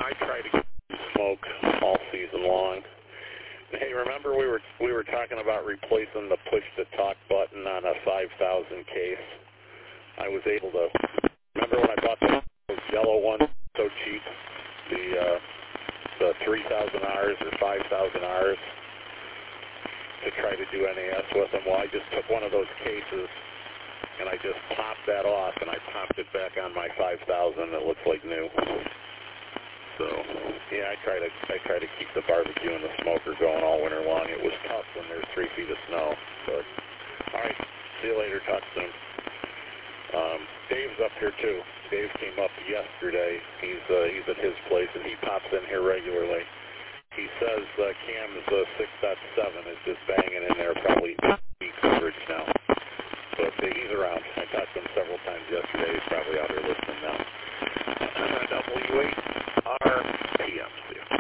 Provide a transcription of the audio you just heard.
I try to smoke all season long. Hey, remember we were talking about replacing the push-to-talk button on a 5000 case? I was able to, remember when I bought those yellow ones so cheap, the 3000Rs or 5000Rs to try to do NAS with them? Well, I just took one of those cases and I just popped that off and I popped it back on my 5000. It looks like new. So, yeah, I try to keep the barbecue and the smoker going all winter long. It was tough when there's 3 feet of snow. But, all right, see you later. Talk soon. Dave's up here, too. Dave came up yesterday. He's at his place, and he pops in here regularly. He says Cam's 6.7 is just banging in there, probably peak coverage now. But he's around. I talked to him several times yesterday. He's probably out here listening now. W8RPM. See you.